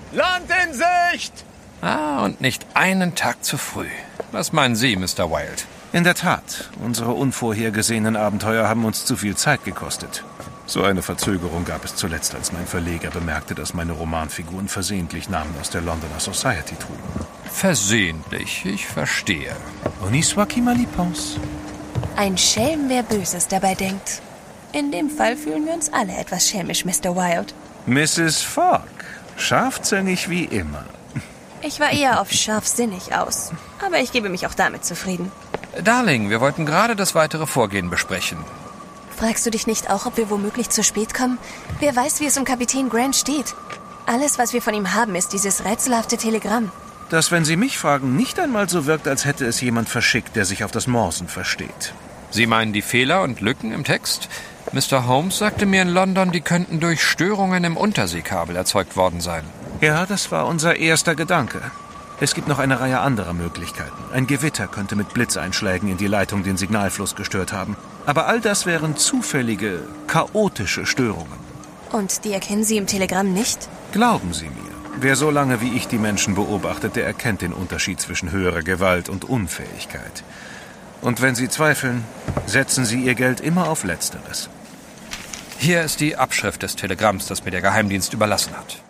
Land in Sicht! Ah, und nicht einen Tag zu früh. Was meinen Sie, Mr. Wilde? In der Tat, unsere unvorhergesehenen Abenteuer haben uns zu viel Zeit gekostet. So eine Verzögerung gab es zuletzt, als mein Verleger bemerkte, dass meine Romanfiguren versehentlich Namen aus der Londoner Society trugen. Versehentlich, ich verstehe. Honi soit qui mal y pense. Ein Schelm, wer Böses dabei denkt. In dem Fall fühlen wir uns alle etwas schelmisch, Mr. Wilde. Mrs. Fogg, scharfzängig wie immer. Ich war eher auf scharfsinnig aus. Aber ich gebe mich auch damit zufrieden. Darling, wir wollten gerade das weitere Vorgehen besprechen. Fragst du dich nicht auch, ob wir womöglich zu spät kommen? Wer weiß, wie es um Kapitän Grant steht. Alles, was wir von ihm haben, ist dieses rätselhafte Telegramm. Das, wenn Sie mich fragen, nicht einmal so wirkt, als hätte es jemand verschickt, der sich auf das Morsen versteht. Sie meinen die Fehler und Lücken im Text? Mr. Holmes sagte mir in London, die könnten durch Störungen im Unterseekabel erzeugt worden sein. Ja, das war unser erster Gedanke. Es gibt noch eine Reihe anderer Möglichkeiten. Ein Gewitter könnte mit Blitzeinschlägen in die Leitung den Signalfluss gestört haben. Aber all das wären zufällige, chaotische Störungen. Und die erkennen Sie im Telegramm nicht? Glauben Sie mir, wer so lange wie ich die Menschen beobachtet, der erkennt den Unterschied zwischen höherer Gewalt und Unfähigkeit. Und wenn Sie zweifeln, setzen Sie Ihr Geld immer auf Letzteres. Hier ist die Abschrift des Telegramms, das mir der Geheimdienst überlassen hat.